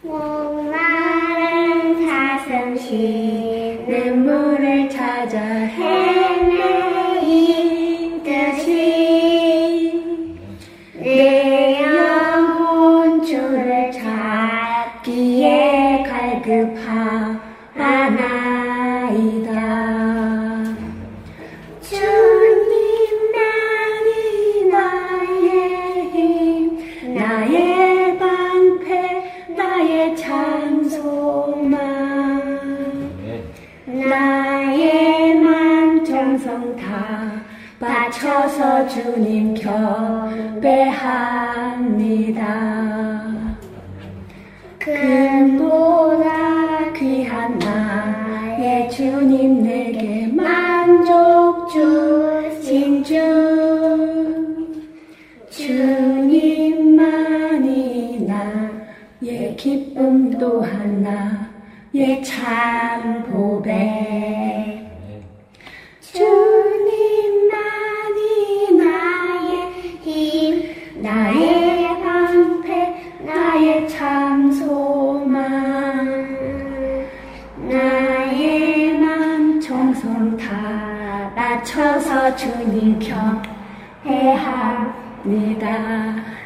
목마른 사슴 쉬는 물을 찾아 헤매이듯이 내 영혼 주를 찾기에 갈급하나이다. 주님만이 나의 힘, 나의 방패, 나의 참 소망, 나의 맘 정성 다 바쳐서 주님 경배합니다. 금보다 귀한 나의 주님, 내게 만족 주신 주, 주님만이 나의 기쁨 또한 나의 참 보배. 주님만이 나의 힘, 나의 방패, 나의 참 소망, 나의 맘 정성 다 바쳐서 주님 경배합니다.